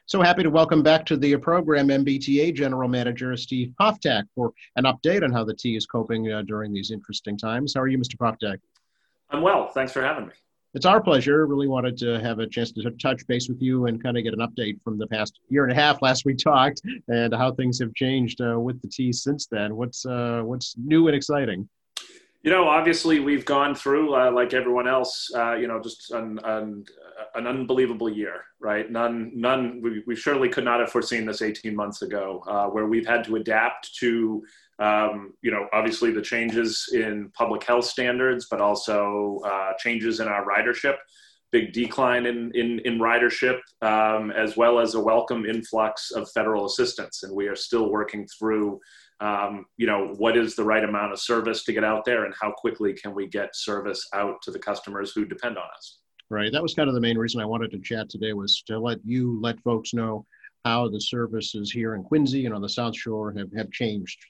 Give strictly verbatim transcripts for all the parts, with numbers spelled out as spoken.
So happy to welcome back to the program M B T A General Manager Steve Poftak for an update on how the T is coping uh, during these interesting times. How are you, Mister Poftak? I'm well. Thanks for having me. It's our pleasure. Really wanted to have a chance to touch base with you and kind of get an update from the past year and a half last we talked and how things have changed uh, with the T since then. What's uh, what's new and exciting? You know, obviously we've gone through, uh, like everyone else, uh, you know, just an, an, an unbelievable year, right? None, none, we, we surely could not have foreseen this eighteen months ago, uh, where we've had to adapt to, um, you know, obviously the changes in public health standards, but also uh, changes in our ridership, big decline in, in, in ridership, um, as well as a welcome influx of federal assistance. And we are still working through Um, you know, what is the right amount of service to get out there and how quickly can we get service out to the customers who depend on us? Right. That was kind of the main reason I wanted to chat today, was to let you let folks know how the services here in Quincy and on the South Shore have, have changed.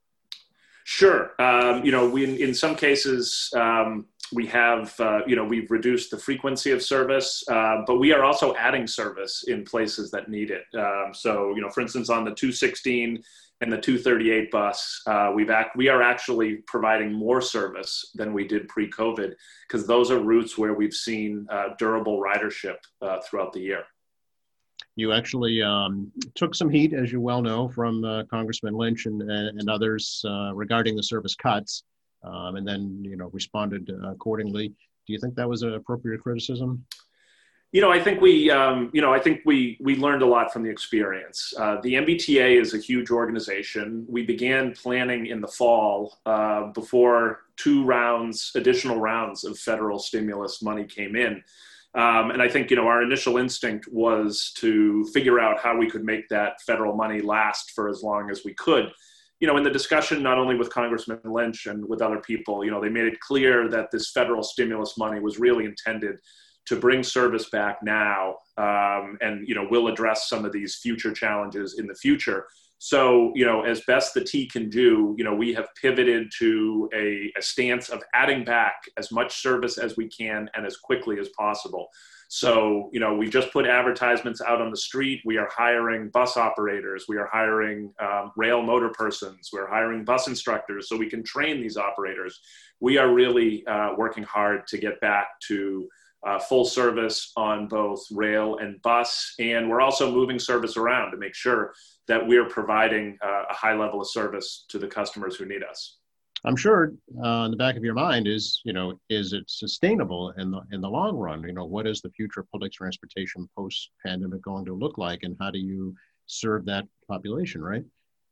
Sure. Um, you know, we, in, in some cases, um, we have, uh, you know, we've reduced the frequency of service, uh, but we are also adding service in places that need it. Um, so, you know, for instance, on the two sixteen and the two thirty-eight bus, uh, we've act, we are actually providing more service than we did pre-COVID, because those are routes where we've seen uh, durable ridership uh, throughout the year. You actually um, took some heat, as you well know, from uh, Congressman Lynch and, and others uh, regarding the service cuts, um, and then, you know, responded uh, accordingly. Do you think that was an appropriate criticism? You know, I think we, um, you know, I think we we learned a lot from the experience. Uh, the M B T A is a huge organization. We began planning in the fall uh, before two rounds, additional rounds of federal stimulus money came in. Um, and I think, you know, our initial instinct was to figure out how we could make that federal money last for as long as we could. You know, in the discussion, not only with Congressman Lynch and with other people, you know, they made it clear that this federal stimulus money was really intended to bring service back now, um, and, you know, we'll address some of these future challenges in the future. So, you know, as best the T can do, you know, we have pivoted to a, a stance of adding back as much service as we can and as quickly as possible. So, you know, we just put advertisements out on the street. We are hiring bus operators. We are hiring um, rail motor persons. We're hiring bus instructors so we can train these operators. We are really uh, working hard to get back to Uh, full service on both rail and bus. And we're also moving service around to make sure that we're providing uh, a high level of service to the customers who need us. I'm sure uh, in the back of your mind is, you know, is it sustainable in the in the long run? You know, what is the future of public transportation post-pandemic going to look like, and how do you serve that population, right?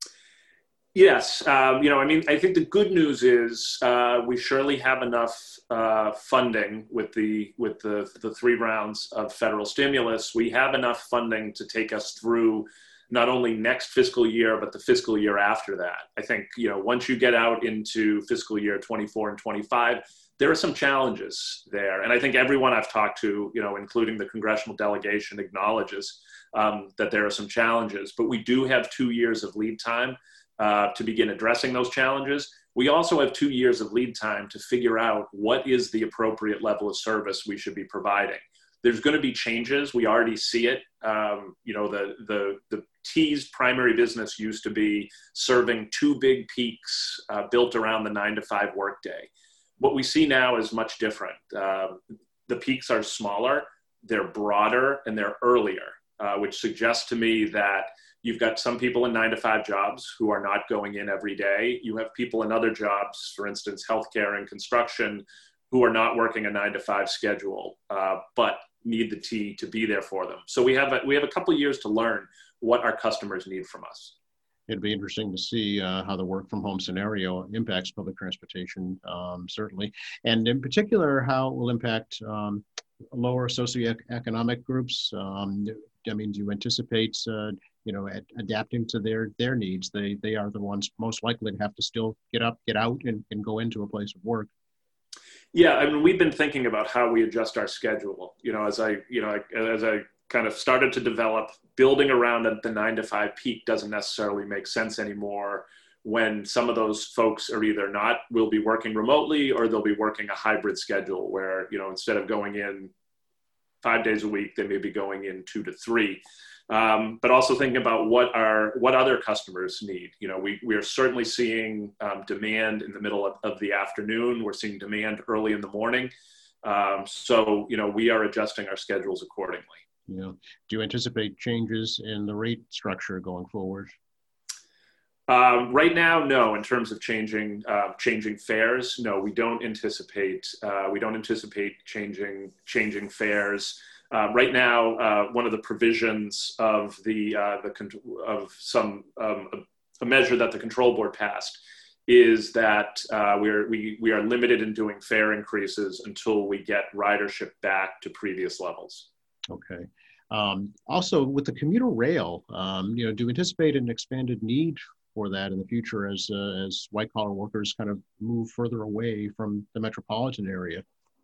Yes. Um, you know, I mean, I think the good news is uh, we surely have enough uh, funding with the with the, the three rounds of federal stimulus. We have enough funding to take us through not only next fiscal year, but the fiscal year after that. I think, you know, once you get out into fiscal year twenty-four and twenty-five, there are some challenges there. And I think everyone I've talked to, you know, including the congressional delegation, acknowledges um, that there are some challenges. But we do have two years of lead time Uh, to begin addressing those challenges. We also have two years of lead time to figure out what is the appropriate level of service we should be providing. There's going to be changes. We already see it. Um, you know, the, the, the T's primary business used to be serving two big peaks uh, built around the nine to five workday. What we see now is much different. Uh, the peaks are smaller, they're broader, and they're earlier, uh, which suggests to me that you've got some people in nine to five jobs who are not going in every day. You have people in other jobs, for instance, healthcare and construction, who are not working a nine to five schedule, uh, but need the T to be there for them. So we have a, we have a couple of years to learn what our customers need from us. It'd be interesting to see uh, how the work from home scenario impacts public transportation, um, certainly, and in particular, how it will impact um, lower socioeconomic groups. Um, I mean, do you anticipate uh, you know, ad- adapting to their their needs? They they are the ones most likely to have to still get up, get out, and, and go into a place of work. Yeah, I mean, we've been thinking about how we adjust our schedule. You know, as I you know as I kind of started to develop, building around the nine to five peak doesn't necessarily make sense anymore, when some of those folks are either not will be working remotely, or they'll be working a hybrid schedule where, you know, instead of going in five days a week, they may be going in two to three. Um, but also thinking about what our what other customers need. You know, we we are certainly seeing um, demand in the middle of, of the afternoon. We're seeing demand early in the morning. Um, so you know, we are adjusting our schedules accordingly. Yeah. Do you anticipate changes in the rate structure going forward? Um, right now, no. In terms of changing uh, changing fares, no, we don't anticipate uh, we don't anticipate changing changing fares. Uh, right now, uh, one of the provisions of the uh, the of some um, a measure that the control board passed is that uh, we're we we are limited in doing fare increases until we get ridership back to previous levels. Okay. Um, also, with the commuter rail, um, you know, do you anticipate an expanded need for that in the future as uh, as white collar workers kind of move further away from the metropolitan area?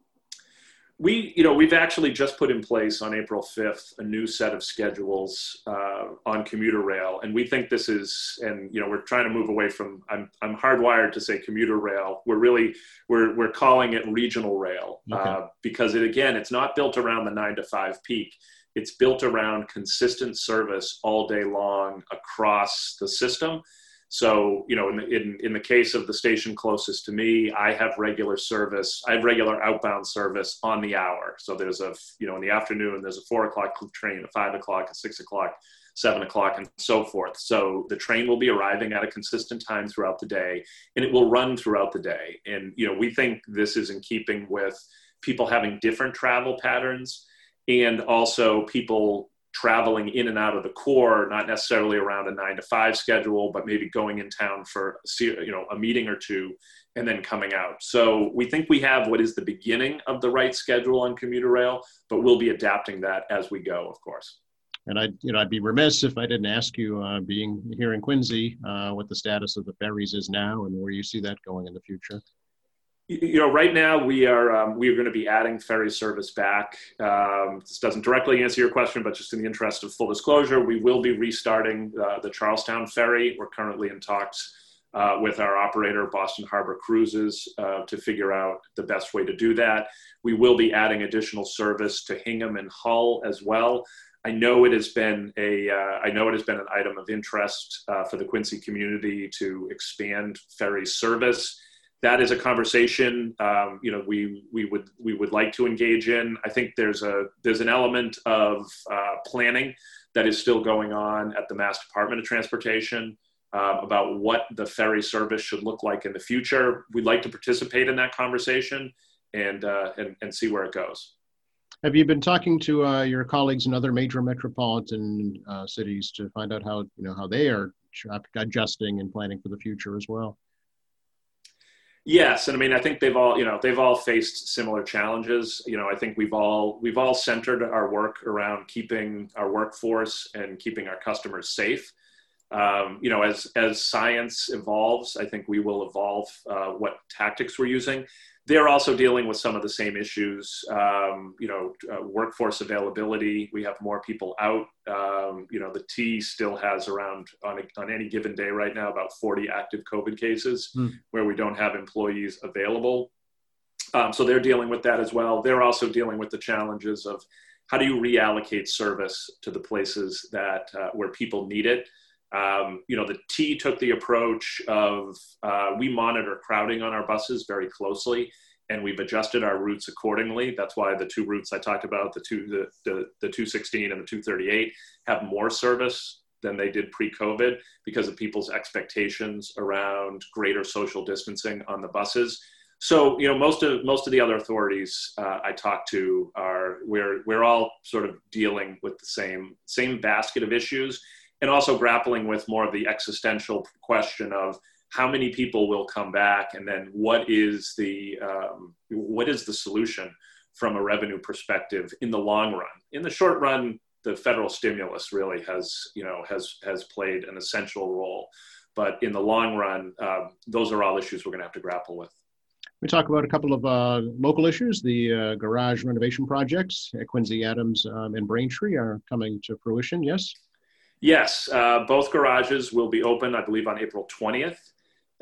We, you know, we've actually just put in place on April fifth a new set of schedules uh, on commuter rail, and we think this is, and you know, we're trying to move away from. I'm I'm hardwired to say commuter rail. We're really we're we're calling it regional rail Okay. uh, because it again, it's not built around the nine to five peak. It's built around consistent service all day long across the system. So, you know, in the, in, in the case of the station closest to me, I have regular service. I have regular outbound service on the hour. So there's a, you know, in the afternoon, there's a four o'clock train, a five o'clock, a six o'clock, seven o'clock, and so forth. So the train will be arriving at a consistent time throughout the day, and it will run throughout the day. And, you know, we think this is in keeping with people having different travel patterns and also people traveling in and out of the core, not necessarily around a nine to five schedule, but maybe going in town for, you know, a meeting or two and then coming out. So we think we have what is the beginning of the right schedule on commuter rail, but we'll be adapting that as we go, of course. And I'd, you know, I'd be remiss if I didn't ask you, uh, being here in Quincy, uh, what the status of the ferries is now and where you see that going in the future. You know, right now we are um, we are going to be adding ferry service back. Um, this doesn't directly answer your question, but just in the interest of full disclosure, we will be restarting uh, the Charlestown ferry. We're currently in talks uh, with our operator, Boston Harbor Cruises, uh, to figure out the best way to do that. We will be adding additional service to Hingham and Hull as well. I know it has been a uh, I know it has been an item of interest uh, for the Quincy community to expand ferry service. That is a conversation, um, you know, we we would we would like to engage in. I think there's a there's an element of uh, planning that is still going on at the Mass Department of Transportation uh, about what the ferry service should look like in the future. We'd like to participate in that conversation and uh, and, and see where it goes. Have you been talking to uh, your colleagues in other major metropolitan uh, cities to find out how, you know, how they are adjusting and planning for the future as well? Yes, and I mean, I think they've all, you know, they've all faced similar challenges. You know, I think we've all we've all centered our work around keeping our workforce and keeping our customers safe. Um, you know, as as science evolves, I think we will evolve uh, what tactics we're using. They're also dealing with some of the same issues. Um, you know, uh, workforce availability. We have more people out. Um, you know, the T still has around on a, on any given day right now about forty active COVID cases mm. where we don't have employees available. Um, so they're dealing with that as well. They're also dealing with the challenges of how do you reallocate service to the places that uh, where people need it. Um, you know, the T took the approach of uh, we monitor crowding on our buses very closely, and we've adjusted our routes accordingly. That's why the two routes I talked about, the two the the, the two sixteen and the two thirty-eight, have more service than they did pre-COVID because of people's expectations around greater social distancing on the buses. So, you know, most of most of the other authorities uh, I talk to are we're we're all sort of dealing with the same same basket of issues. And also grappling with more of the existential question of how many people will come back, and then what is the um, what is the solution from a revenue perspective in the long run. In the short run, the federal stimulus really has you know has has played an essential role, but in the long run, uh, those are all issues we're going to have to grapple with. We talk about a couple of uh, local issues. The uh, garage renovation projects at Quincy, Adams, um, and Braintree are coming to fruition. Yes. Yes, uh, both garages will be open, I believe, on April twentieth.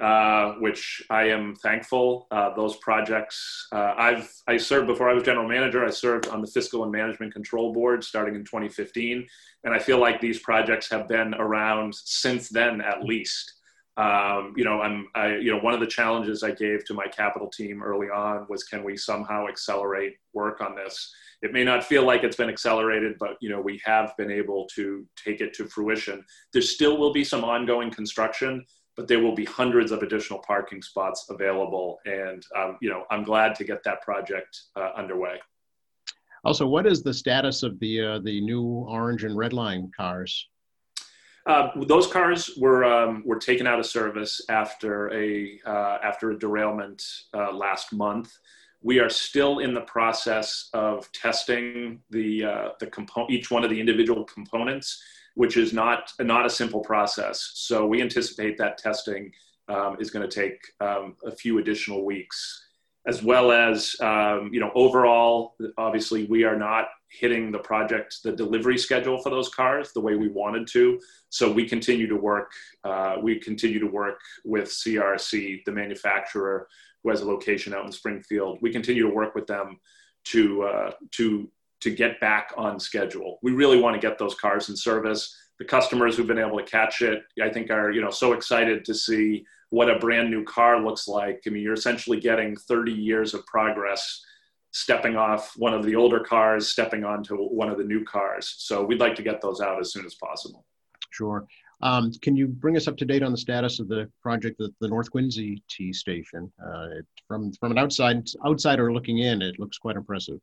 uh, which I am thankful. Uh, those projects, uh, I've I served before I was general manager. I served on the Fiscal and Management Control Board starting in twenty fifteen, and I feel like these projects have been around since then at least. Um, you know, I'm, I, you know, one of the challenges I gave to my capital team early on was, can we somehow accelerate work on this? It may not feel like it's been accelerated, but, you know, we have been able to take it to fruition. There still will be some ongoing construction, but there will be hundreds of additional parking spots available. And, um, you know, I'm glad to get that project uh, underway. Also, what is the status of the, uh, the new orange and red line cars? Uh, those cars were um, were taken out of service after a uh, after a derailment uh, last month. We are still in the process of testing the uh, the compo- each one of the individual components, which is not not a simple process. So we anticipate that testing um, is going to take um, a few additional weeks, as well as um, you know overall. Obviously, we are not hitting the project, the delivery schedule for those cars the way we wanted to. So we continue to work, uh, we continue to work with C R C, the manufacturer who has a location out in Springfield. We continue to work with them to, uh, to, to get back on schedule. We really want to get those cars in service. The customers who've been able to catch it, I think are, you know, so excited to see what a brand new car looks like. I mean, you're essentially getting thirty years of progress stepping off one of the older cars, stepping onto one of the new cars. So we'd like to get those out as soon as possible. Sure. Um, can you bring us up to date on the status of the project at the North Quincy T station? Uh, it, from from an outside outsider looking in, it looks quite impressive.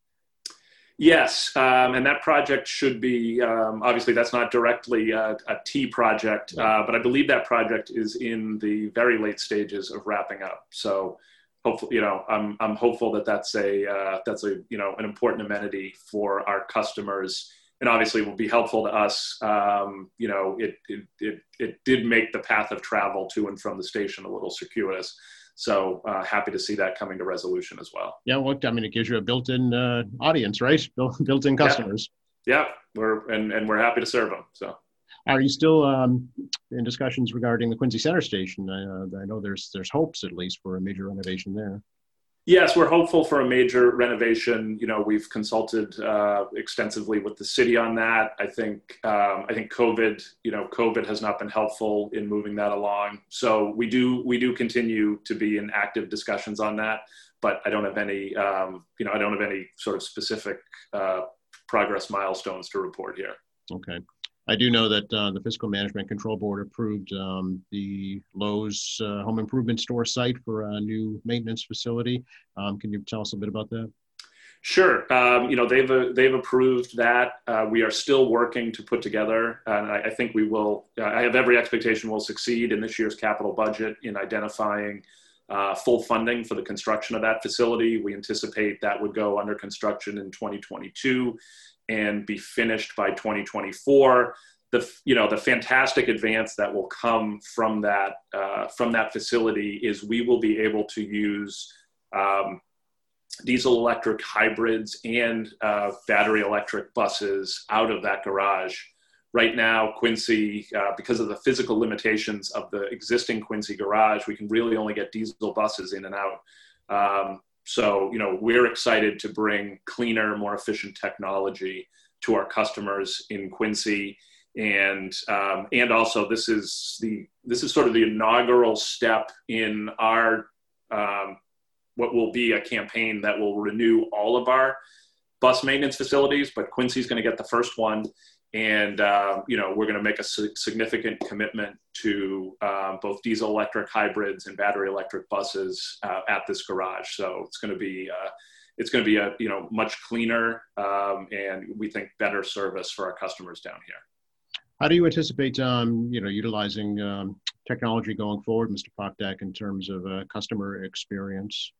Yes, um, and that project should be, um, obviously that's not directly a, a T project, uh, but I believe that project is in the very late stages of wrapping up. So hopefully, you know, I'm I'm hopeful that that's a uh, that's a you know an important amenity for our customers, and obviously will be helpful to us. Um, you know, it, it it it did make the path of travel to and from the station a little circuitous. So uh, happy to see that coming to resolution as well. Yeah, well, I mean, it gives you a built-in uh, audience, right? Built-in customers. Yeah, yeah. we're and and we're happy to serve them. So. Are you still um, in discussions regarding the Quincy Center Station? Uh, I know there's there's hopes at least for a major renovation there. Yes, we're hopeful for a major renovation. You know, we've consulted uh, extensively with the city on that. I think um, I think COVID, you know, COVID has not been helpful in moving that along. So we do we do continue to be in active discussions on that. But I don't have any, um, you know, I don't have any sort of specific uh, progress milestones to report here. Okay. I do know that uh, the Fiscal Management Control Board approved um, the Lowe's uh, Home Improvement Store site for a new maintenance facility. Um, can you tell us a bit about that? Sure. Um, you know, they've uh, they've approved that. Uh, we are still working to put together, and I, I think we will. Uh, I have every expectation we'll succeed in this year's capital budget in identifying uh, full funding for the construction of that facility. We anticipate that would go under construction in twenty twenty-two. And be finished by twenty twenty-four. The you know the fantastic advance that will come from that uh, from that facility is we will be able to use um, diesel electric hybrids and uh, battery electric buses out of that garage. Right now, Quincy, uh, because of the physical limitations of the existing Quincy garage, we can really only get diesel buses in and out. Um, So, you know, we're excited to bring cleaner, more efficient technology to our customers in Quincy. And, um, and also this is the, this is sort of the inaugural step in our, um, what will be a campaign that will renew all of our bus maintenance facilities, but Quincy's going to get the first one. And, uh, you know, we're going to make a significant commitment to uh, both diesel electric hybrids and battery electric buses uh, at this garage. So it's going to be, uh, it's going to be a, you know, much cleaner um, and we think better service for our customers down here. How do you anticipate, um, you know, utilizing um, technology going forward, Mister Popdak, in terms of uh, customer experience?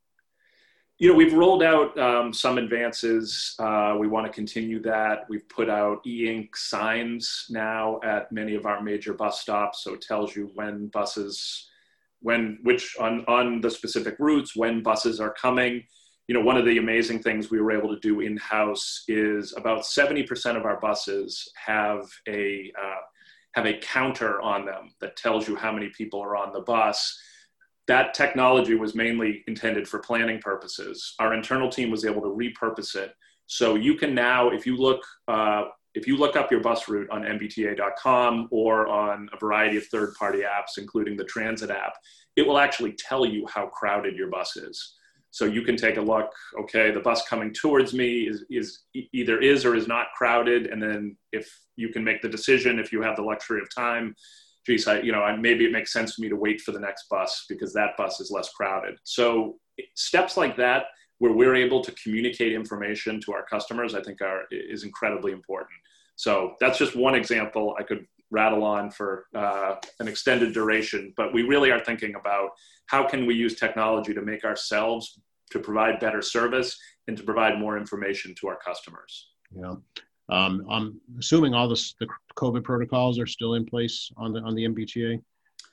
You know, we've rolled out um, some advances. Uh, we want to continue that. We've put out e-ink signs now at many of our major bus stops. So it tells you when buses, when, which on, on the specific routes, when buses are coming. You know, one of the amazing things we were able to do in-house is about seventy percent of our buses have a, uh, have a counter on them that tells you how many people are on the bus. that technology was mainly intended for planning purposes. Our internal team was able to repurpose it. So you can now, if you look, uh, if you look up your bus route on M B T A dot com or on a variety of third-party apps, including the transit app, it will actually tell you how crowded your bus is. So you can take a look, okay, the bus coming towards me is, is either is or is not crowded. And then if you can make the decision, if you have the luxury of time, geez, I, you know, maybe it makes sense for me to wait for the next bus because that bus is less crowded. So steps like that, where we're able to communicate information to our customers, I think are, is incredibly important. So that's just one example I could rattle on for uh, an extended duration, but we really are thinking about how can we use technology to make ourselves, to provide better service and to provide more information to our customers. Yeah. Um, I'm assuming all this, the COVID protocols are still in place on the, on the M B T A?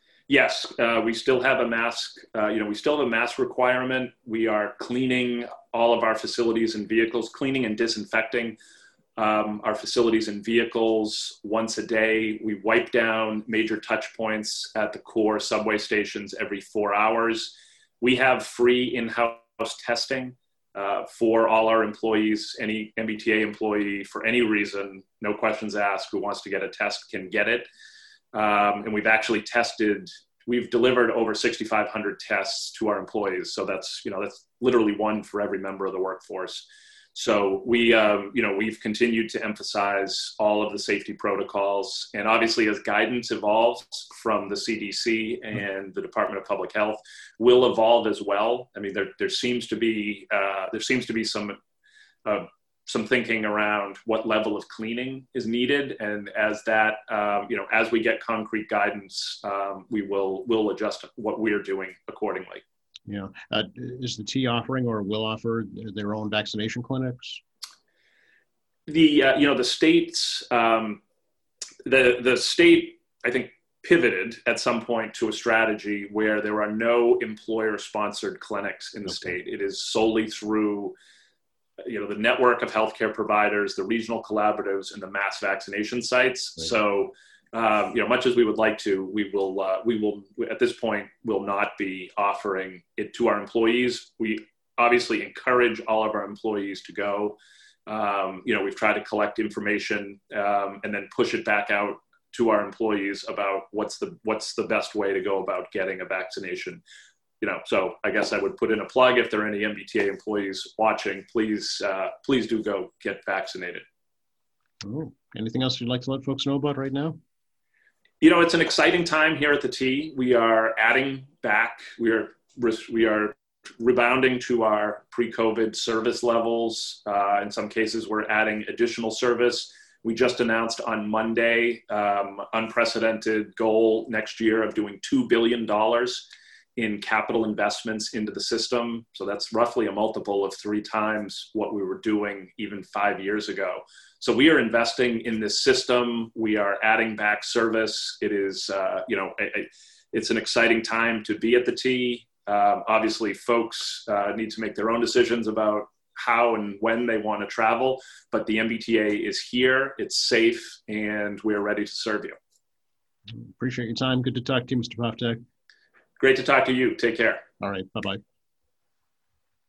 Yes, uh, we still have a mask, uh, you know, we still have a mask requirement. We are cleaning all of our facilities and vehicles, cleaning and disinfecting um, our facilities and vehicles once a day. We wipe down major touch points at the core subway stations every four hours. We have free in-house testing uh, for all our employees. Any M B T A employee, for any reason, no questions asked, who wants to get a test can get it. Um, and we've actually tested, we've delivered over sixty-five hundred tests to our employees. So that's, you know, that's literally one for every member of the workforce. So we, um, you know, we've continued to emphasize all of the safety protocols. And obviously as guidance evolves from the C D C and the Department of Public Health will evolve as well. I mean, there, there seems to be, uh, there seems to be some, uh, some thinking around what level of cleaning is needed. And as that, um, you know, as we get concrete guidance, um, we will, will adjust what we're doing accordingly. Yeah. Uh, is the T offering or will offer their own vaccination clinics? The, uh, you know, the states, um, the, the state, I think, pivoted at some point to a strategy where there are no employer sponsored clinics in the okay. state. It is solely through, you know, the network of healthcare providers, the regional collaboratives, and the mass vaccination sites. Right. So, um, you know, much as we would like to, we will, uh, we will, at this point, will not be offering it to our employees. We obviously encourage all of our employees to go. Um, you know, we've tried to collect information um, and then push it back out to our employees about what's the, what's the best way to go about getting a vaccination. You know, so I guess I would put in a plug if there are any M B T A employees watching, please, uh, please do go get vaccinated. Oh, anything else you'd like to let folks know about right now? You know, it's an exciting time here at the T. We are adding back, we are, we are rebounding to our pre-COVID service levels. Uh, in some cases, we're adding additional service. We just announced on Monday, um, unprecedented goal next year of doing two billion dollars in capital investments into the system. So that's roughly a multiple of three times what we were doing even five years ago. So we are investing in this system. We are adding back service. It is, uh, you know, a, a, it's an exciting time to be at the T. Um, obviously, folks uh, need to make their own decisions about how and when they want to travel, but the M B T A is here, it's safe, and we're ready to serve you. Appreciate your time. Good to talk to you, Mister Poftak. Great to talk to you. Take care. All right. Bye-bye.